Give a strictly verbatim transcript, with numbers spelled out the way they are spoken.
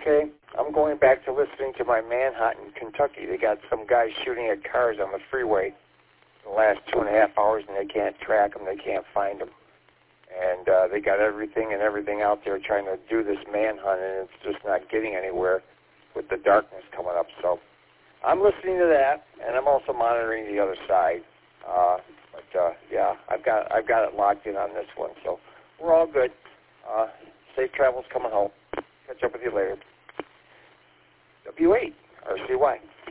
okay. I'm going back to listening to my manhunt in Kentucky. They got some guys shooting at cars on the freeway the last two and a half hours, and they can't track them. They can't find them. And uh, they got everything and everything out there trying to do this manhunt, and it's just not getting anywhere with the darkness coming up. So I'm listening to that, and I'm also monitoring the other side. Uh, but, uh, yeah, I've got I've got it locked in on this one. So we're all good. Uh, safe travels coming home. Catch up with you later. W eight, R C Y.